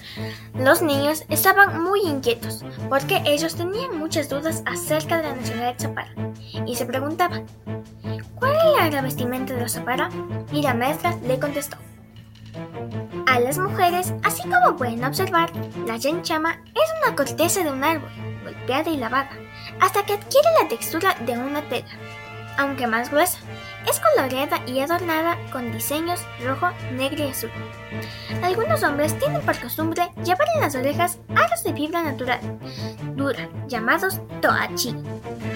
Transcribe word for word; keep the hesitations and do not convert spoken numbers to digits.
Los niños estaban muy inquietos porque ellos tenían muchas dudas acerca de la nacionalidad Zapara y se preguntaban: ¿cuál era la vestimenta de los Zapara? Y la maestra le contestó: a las mujeres, así como pueden observar, la yanchama es una corteza de un árbol, golpeada y lavada, hasta que adquiere la textura de una tela, aunque más gruesa. Es coloreada y adornada con diseños rojo, negro y azul. Algunos hombres tienen por costumbre llevar en las orejas aros de fibra natural, dura, llamados toachi.